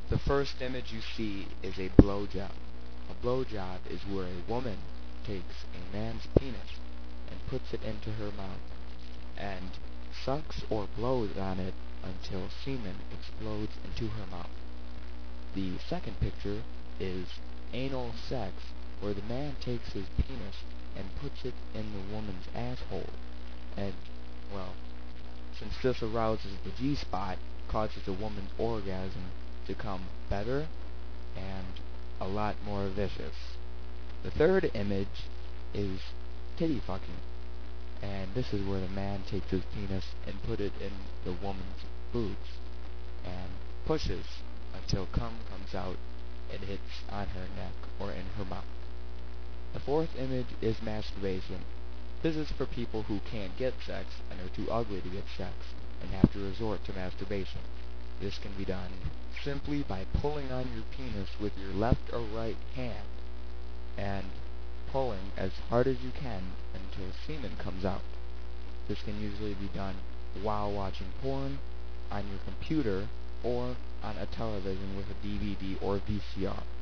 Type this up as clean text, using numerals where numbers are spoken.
The first image you see is a blowjob. A blowjob is where a woman takes a man's penis and puts it into her mouth and sucks or blows on it until semen explodes into her mouth. The second picture is anal sex, where the man takes his penis and puts it in the woman's asshole and, well, since this arouses the G-spot, causes a woman's orgasm to come better and a lot more vicious. The third image is titty fucking, and this is where the man takes his penis and put it in the woman's boobs and pushes until cum comes out and hits on her neck or in her mouth. The fourth image is masturbation. This is for people who can't get sex and are too ugly to get sex and have to resort to masturbation. This can be done simply by pulling on your penis with your left or right hand and pulling as hard as you can until semen comes out. This can usually be done while watching porn, on your computer, or on a television with a DVD or VCR.